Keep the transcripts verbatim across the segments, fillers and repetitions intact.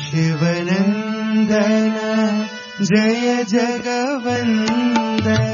शिवनंदन जय जगवंदना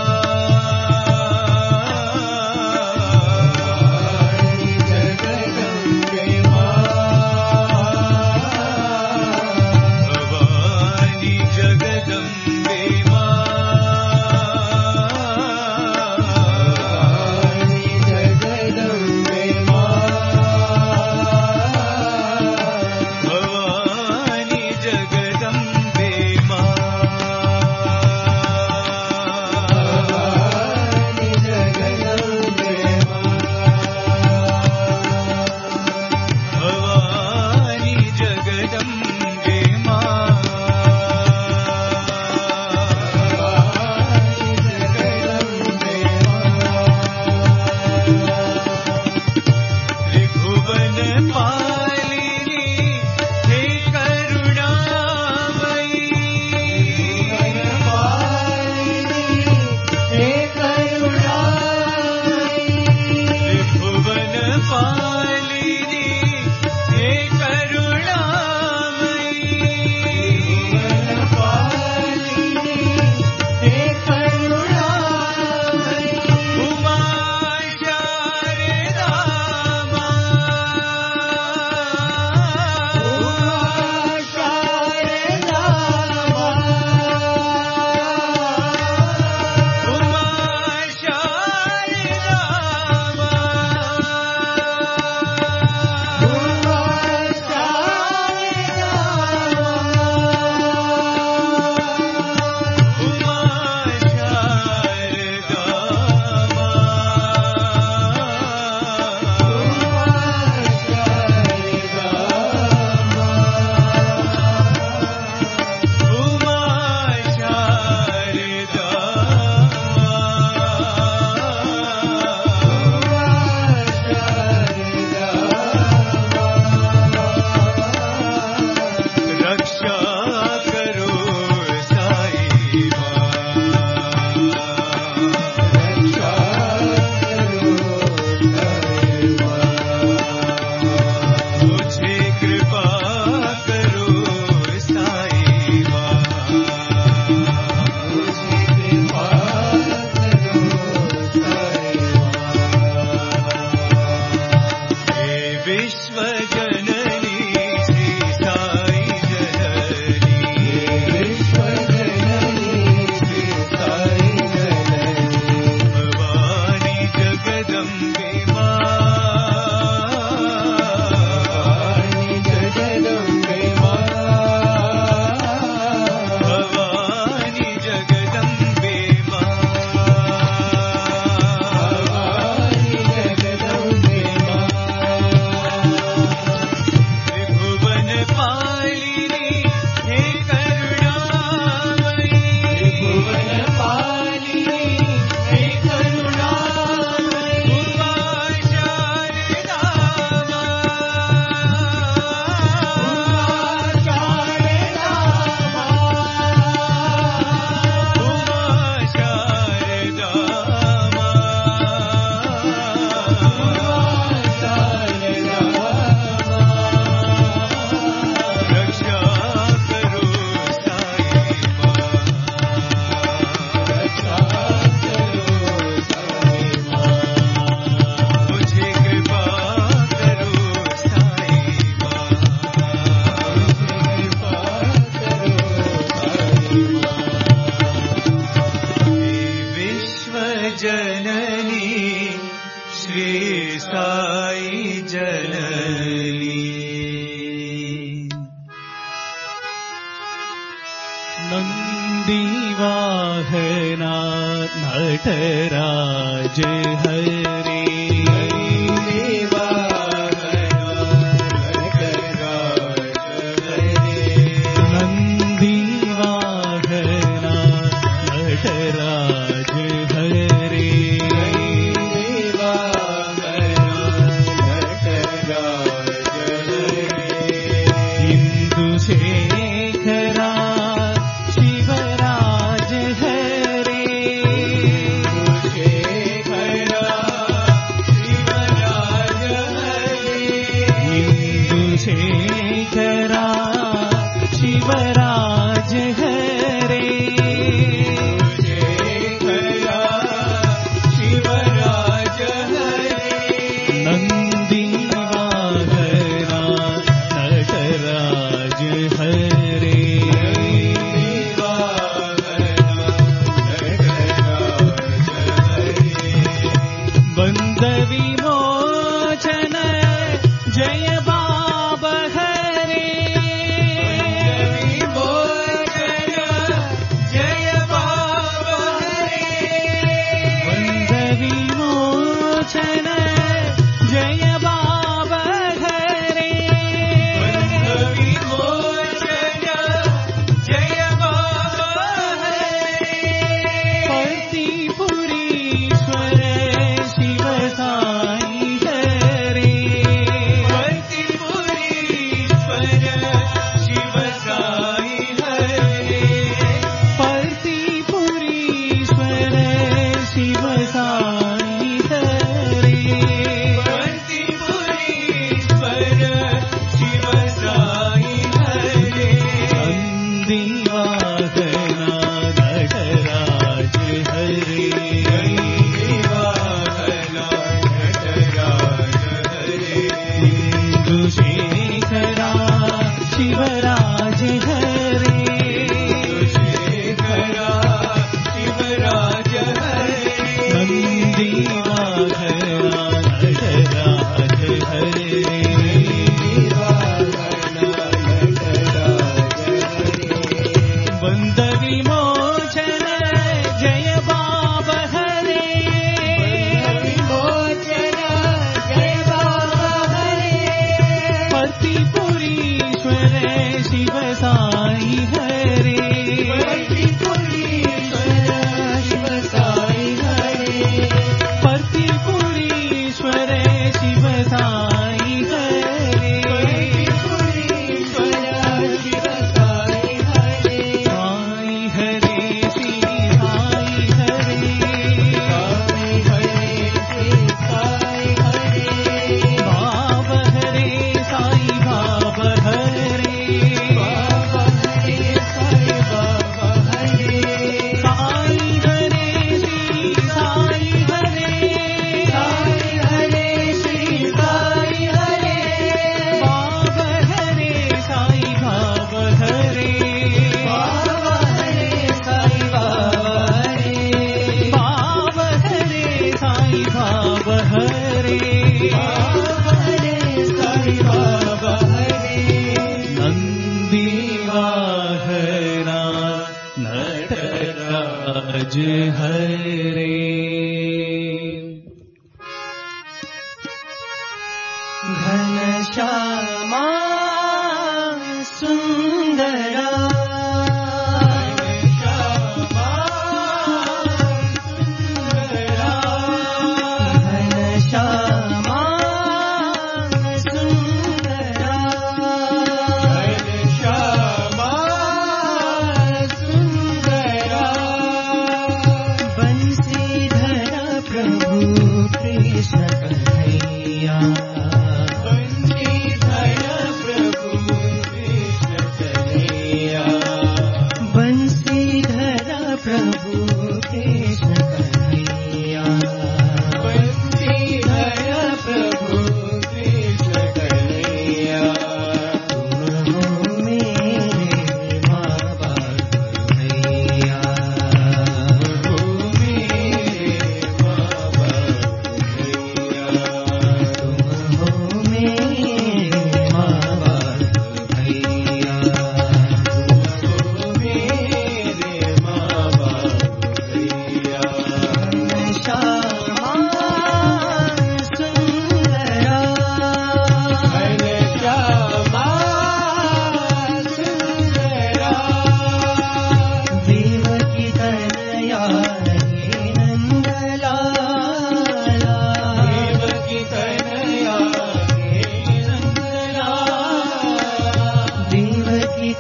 जगदम्बे नंदीवाहना नटराज हरे बंसी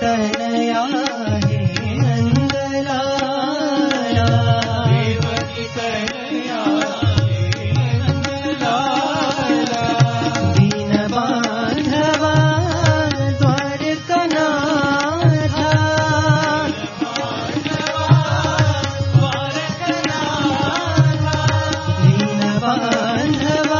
तनया हे नंदलाला देवकी तनया हे नंदलाला दीन बांधवा द्वारकनाथा दीन बांधवा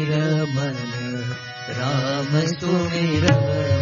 सुमिरमन राम सुमिरमन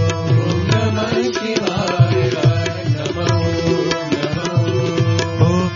Om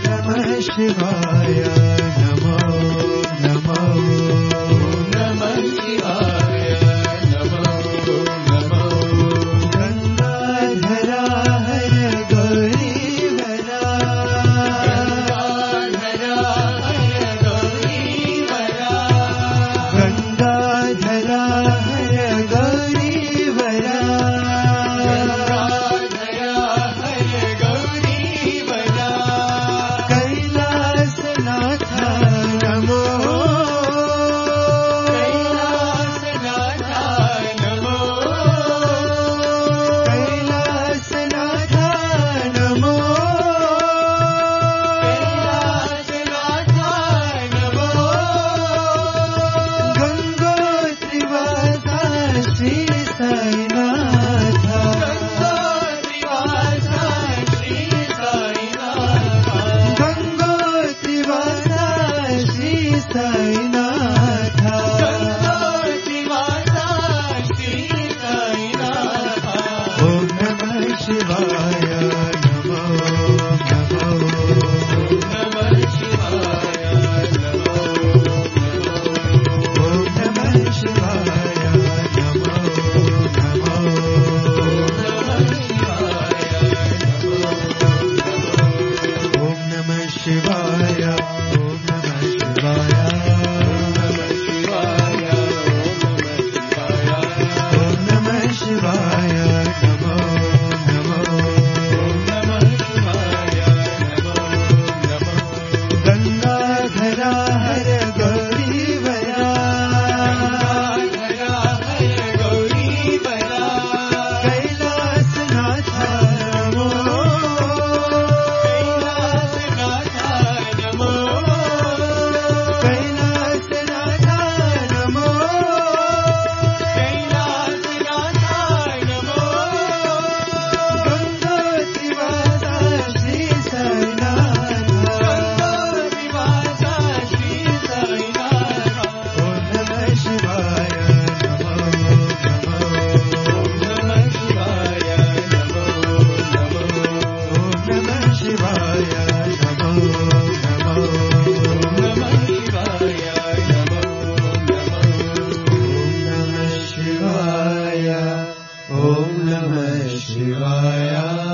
नमः शिवाय।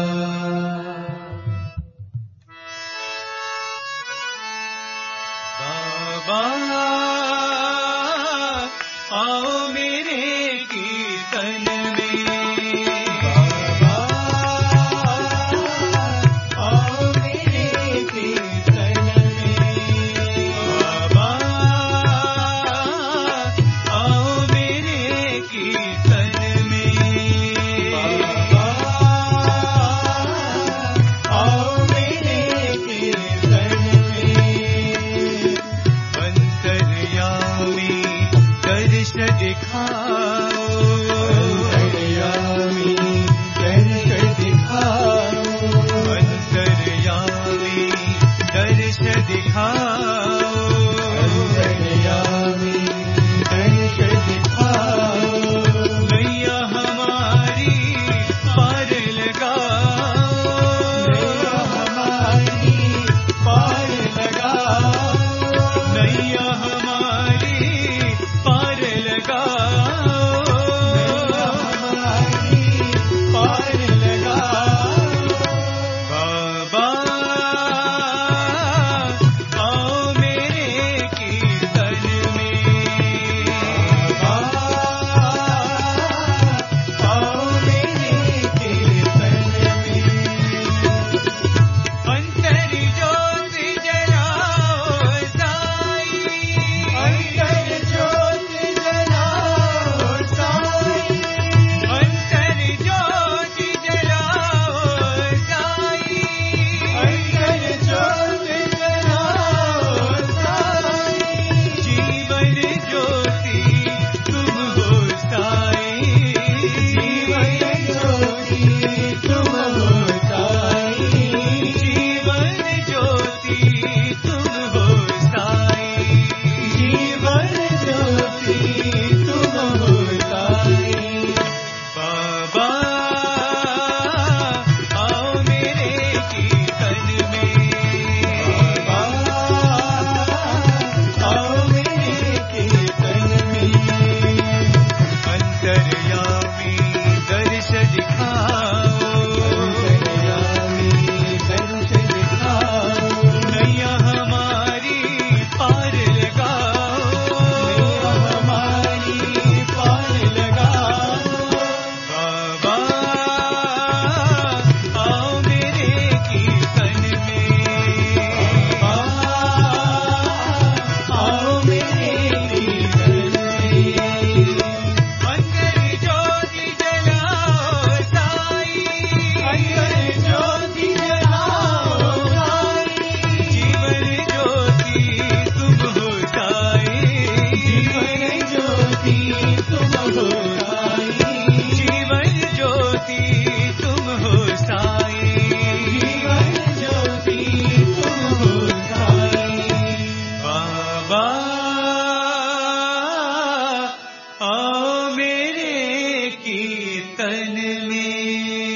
बाबा आओ मेरे कीर्तन में, बाबा आओ मेरे कीर्तन में, बाबा आओ मेरे कीर्तन में, बाबा आओ मेरे कीर्तन में। अंतर्यामी दर्श दिखाओ, अंतर्यामी दर्श दिखाओ, अंतर्यामी दर्श दिखाओ, अंतर्यामी दर्श दिखाओ। नैया हमारी पार लगाओ, नैया हमारी पार लगाओ, नैया हमारी पार लगाओ, नैया हमारी पार लगाओ। बाबा आओ मेरे कीर्तन में, बाबा आओ मेरे कीर्तन में। अंतर ज्योति जलाओ साई, अंतर ज्योति जलाओ साई, अंतर ज्योति जलाओ साई, अंतर ज्योति जलाओ साई। जीवन ज्योति तुम हो साई, जीवन ज्योति तुम हो साई, जीवन ज्योति तुम हो साई, जीवन ज्योति तुम हो साई। बाबा आओ मेरे कीर्तन में, बाबा आओ मेरे कीर्तन में। अंतर्यामी दर्श दिखाओ, अंतर्यामी दर्श दिखाओ। नैया हमारी पार लगाओ, नैया हमारी पार लगाओ। बाबा आओ मेरे कीर्तन में, बाबा आओ मेरे कीर्तन में। अंतर ज्योति जलाओ साई, अंतर ज्योति जलाओ साई, जीवन ज्योति तुम हो साई, जीवन ज्योति तुम हो साई, जीवन ज्योति तुम हो साई, जीवन ज्योति तुम हो साई। बाबा आओ मेरे कीर्तन में।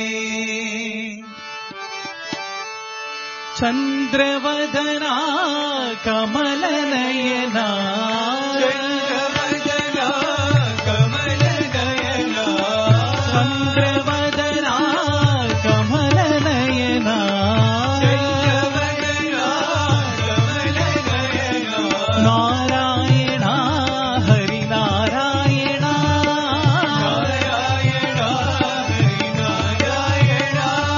चंद्रवदना कमल नयना, चंद्रवदना कमल नयना, चंद्रवदना कमल नयना, चंद्रवदना कमल नयना। नारायण हरि नारायण, नारायण हरि नारायण,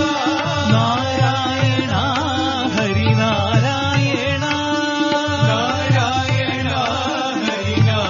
नारायण हरि नारायण, नारायण हरि नारायण।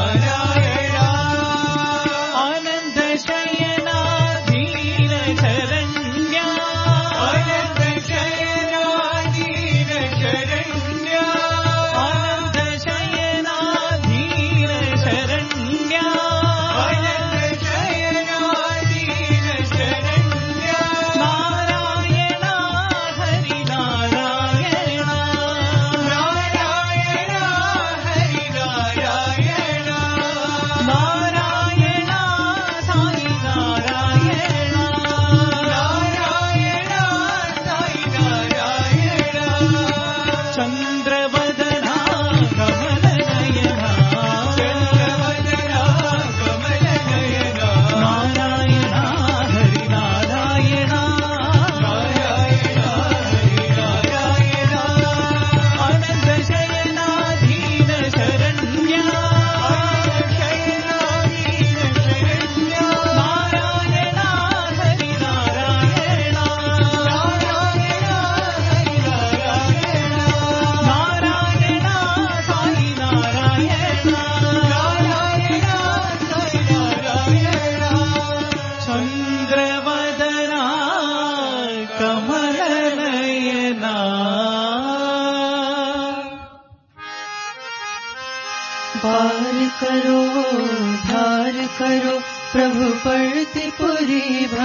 करो धार करो प्रभु पड़ती पुरी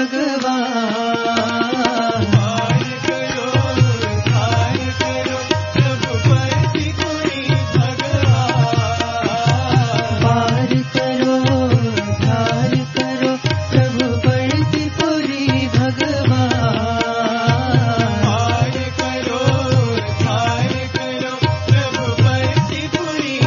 भगवान पार करो धार करो प्रभु पड़ती पुरी भगवान पार करो धार करो प्रभु पड़ती पुरी भगवान पार करो धार करो प्रभु पड़ती पुरी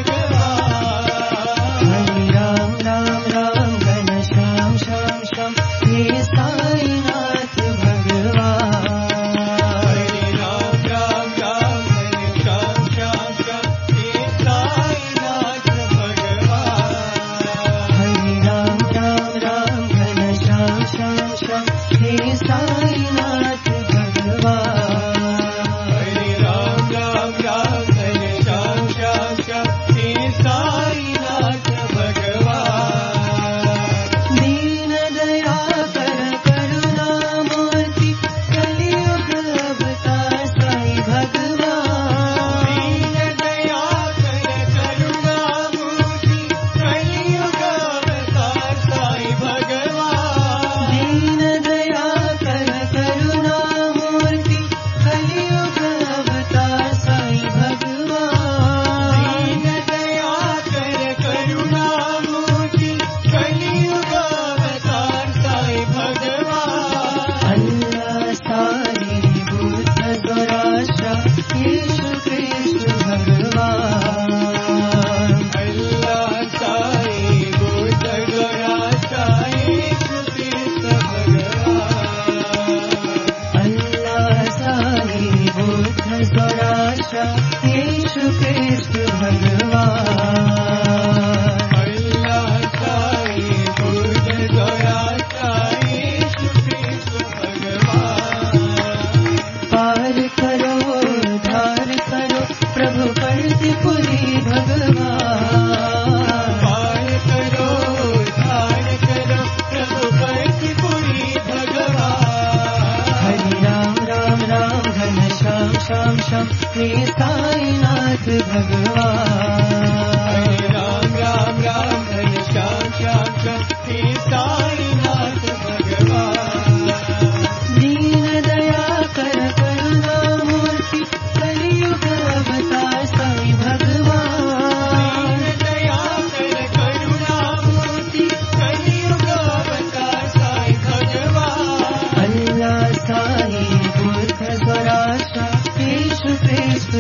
भगवान हरि राम राम राम घन श्याम श्याम श्याम हे साईनाथ भगवान हरि राम राम राम हरि श्याम श्याम श्याम हे साईनाथ भगवान हरि राम राम राम घन श्याम श्याम श्याम हे साईनाथ भगवान हरि राम राम राम हरि श्याम श्याम श्याम हे साईनाथ भगवान दीन दया कर करुणा मूर्ति कलियुग अवतार साई भगवान दीन दया कर करुणा मूर्ति कलियुग अवतार साई भगवान दीन दया कर करुणा मूर्ति कलियुग अवतार साई भगवान दीन दया कर करुणा मूर्ति कलियुग अवतार साई भगवान अल्लाह साई बुद्ध दुराशा यीशु कृष्ण भगवान अल्लाह साई बुद्ध गौराशा यीशु कृष्ण भगवान अल्लाह साई बुद्ध दुराशा यीशु कृष्ण भगवान अल्लाह साई बुद्ध गौराशा यीशु कृष्ण भगवान पार करो धार करो प्रभु पड़ती पुरी भगवान पार करो धार करो प्रभु पड़ती पुरी भगवान हरि राम राम राम घन श्याम श्याम श्याम हे साईनाथ भगवान हरि राम राम राम हरि श्याम श्याम श्याम हे साईनाथ भगवान दीन दया कर करुणा मूर्ति कलियुग अवतार साई भगवान दीन दया कर करुणा मूर्ति कलियुग अवतार साई भगवान अल्लाह साई बुद्ध दुराशा यीशु कृष्ण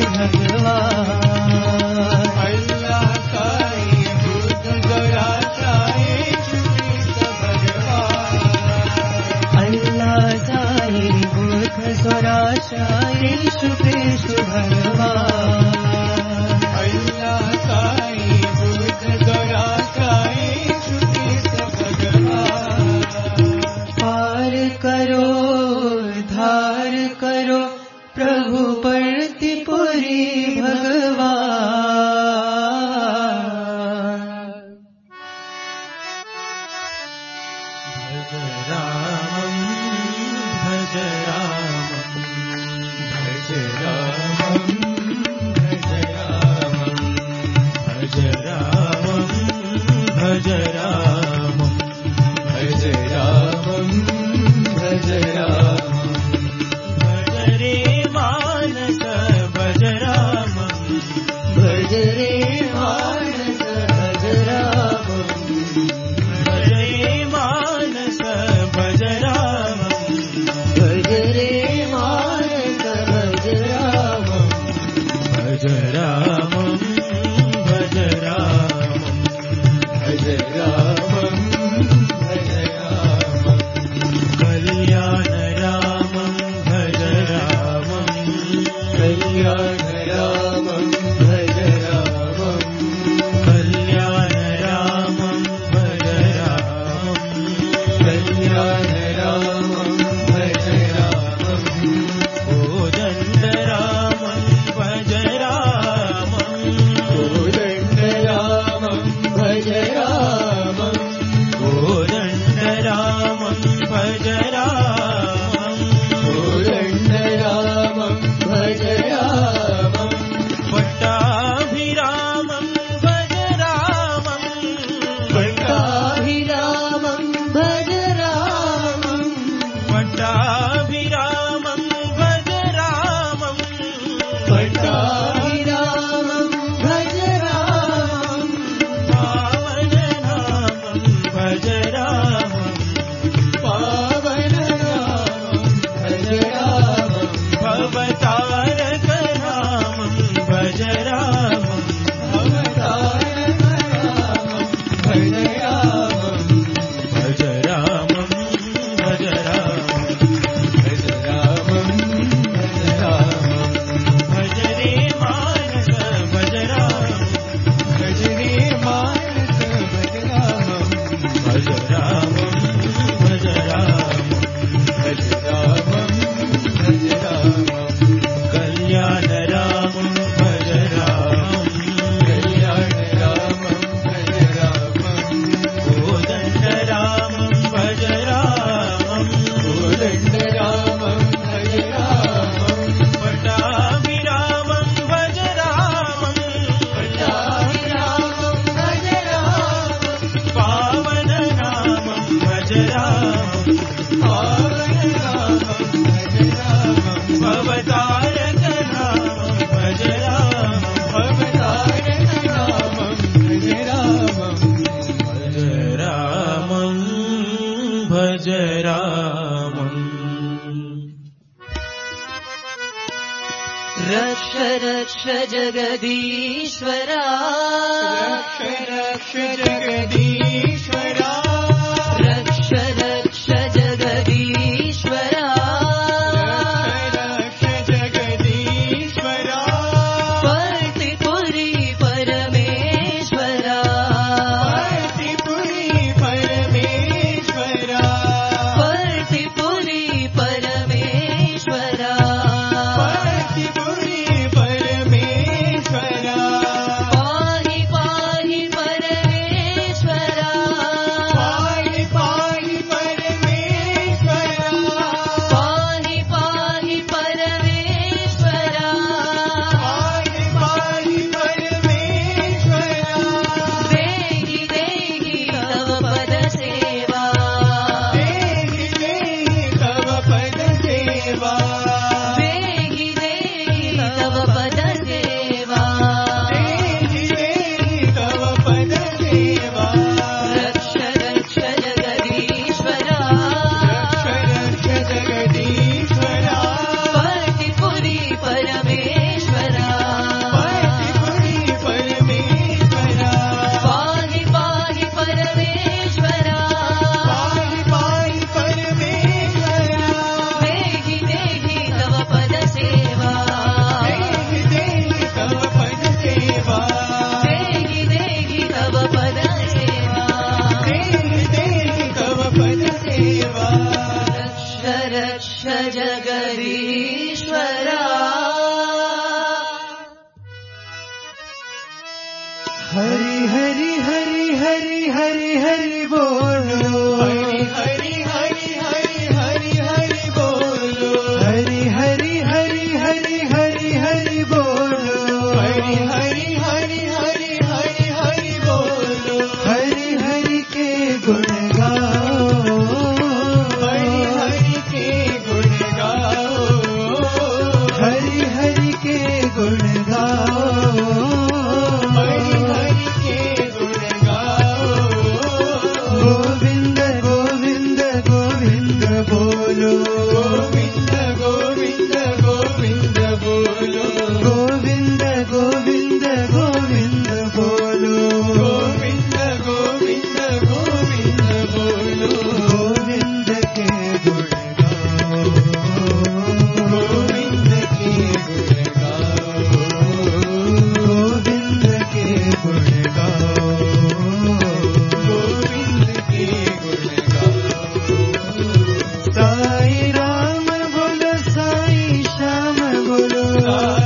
भगवान अल्लाह साई बुद्ध गौराशा यीशु कृष्ण भगवान अल्लाह साई बुद्ध दुराशा यीशु कृष्ण भगवान अल्लाह साई बुद्ध गौराशा यीशु कृष्ण भगवान पार करो धार करो प्रभु पड़ती पुरी भगवान भज रामं भज रामं भज रामं भज रामं भज रामं भज रामं भज रामं भज रक्ष रक्ष जगदीश्वरा रक्ष रक्ष जगदीश्वरा रक्ष रक्ष जगदीश्वरा रक्ष जगदीश्वरा पर्तिपुरी परमेश्वरा पर्तिपुरी परमेश्वरा पर्तिपुरी परमेश्वरा पर्तिपुरी परमेश्वरा पाहि पाहि परमेश्वरा पाहि पाहि परमेश्वरा पाहि पाहि परमेश्वरा पाहि पाहि परमेश्वरा देहि देहि तव पद सेवा देहि देहि तव पद सेवा देहि देहि तव पद सेवा देहि देहि तव पद सेवा रक्ष रक्ष जगदीश्वरा रक्ष रक्ष जगदीश्वरा पर्तिपुरी परमेश्वरा पर्तिपुरी परमेश्वरा पाहि पाहि परमेश्वरा पाहि पाहि परमेश्वरा देहि देहि तव पद सेवा देहि देहि तव पद सेवा देहि देहि तव पद सेवा देहि देहि तव पद सेवा रक्ष रक्ष जगदीश्वरा हरि हरि हरि हरि हरि हरि बोलो हरि हरि हरि हरि हरि हरि बोलो हरि हरि हरि हरि हरि हरि बोलो हरि हरि हरि हरि हरि हरि बोलो हरि हरि के गुण गाओ हरि हरि के गुण गाओ हरि हरि के गुण गाओ हरि हरि के गुण गाओ गोविंद गोविंद गोविंद बोलो गोविंद गोविंद गोविंद बोलो गोविंद गोविंद गोविंद बोलो गोविंद गोविंद गोविंद बोलो गोविंद के गुण गाओ गोविंद के गुण गाओ गोविंद के गुण गाओ गोविंद के गुण गाओ साई राम बोलो साई श्याम बोलो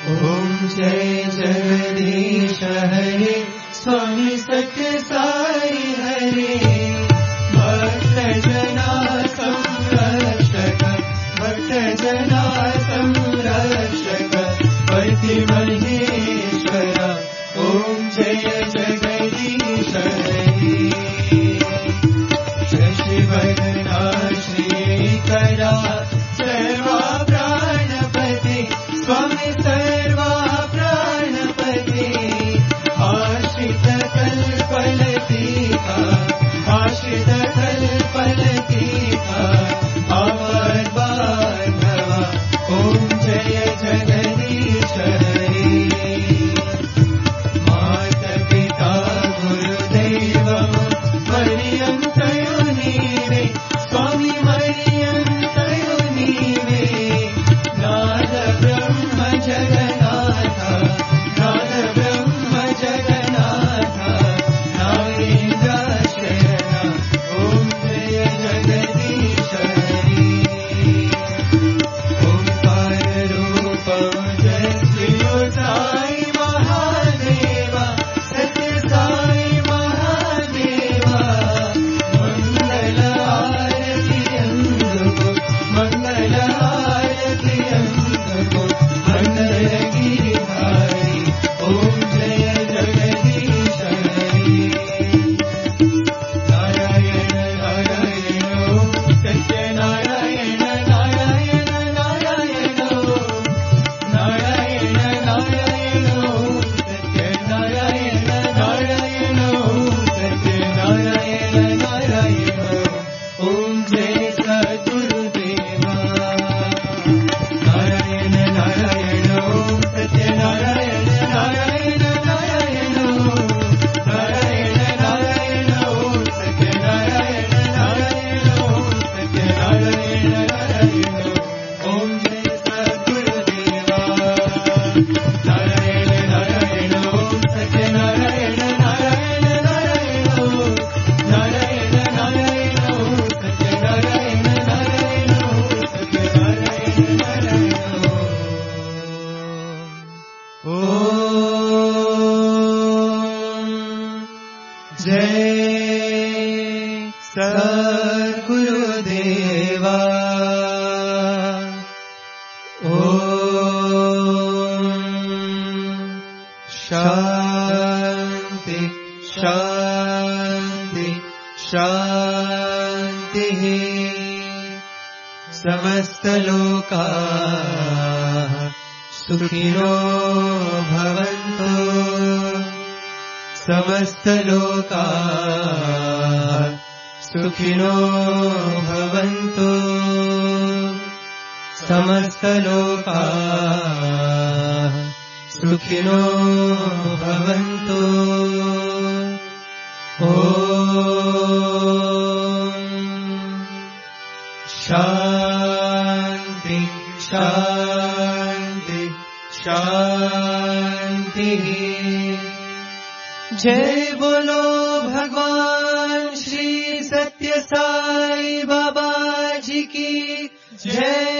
ओम जय जगदीश हरे स्वामी सत्य साई हरे भक्त जना संरक्षक भक्त जना संरक्षक पति महेश्वर ओम जय जगदीश हरे शशिवदना श्रीकरा सर्वा प्राणपति स्वामी सर्वा प्राणपति आश्रित कल्पलतीका आश्रित कल्पलतीका आपद बांधवा ओम जय जगदीश हरे माता पिता गुरुदेव मरियम तयो नीवे स्वामी मरियम तयो नीवे नाद ब्रह्म जगन्नाथ नाद ब्रह्म जगन्नाथ नागेन्द्र शरण ओम जय जगदीश हरे ओंकार रूप जय श्री साई महादेवा सत्य साई महादेवा मंगल आरती अंदको मंगल आरती अंदको मंगल गिरिधारी ओम जय जगदीश हरे नारायण नारायण ओम सत्य नारायण नारायण नारायण ओम नारायण नारायण ओम सत्य नारायण नारायण ओम सत्य नारायण नारायण ओम जय सद्गुरुदेवा नारायण नारायण ओम सत्य नारायण नारायण नारायण ओम नारायण नारायण ओम सत्य नारायण नारायण ओम सत्य नारायण नारायण ओम जय सद्गुरुदेवा नारायण नारायण ओम सत्य नारायण नारायण नारायण ओम नारायण नारायण ओम सत्य नारायण नारायण ओम सत्य नारायण नारायण ओम जय सद्गुरुदेवा ओम शांति शांति शांति समस्त लोका सुखिनो भवन्तु समस्त लोका सुखिनो भवन्तु समस्त लोका सुखिनो भवन्तु ओम शांति शांति शांति जय बोलो भगवान श्री सत्य साई बाबा जी की जय।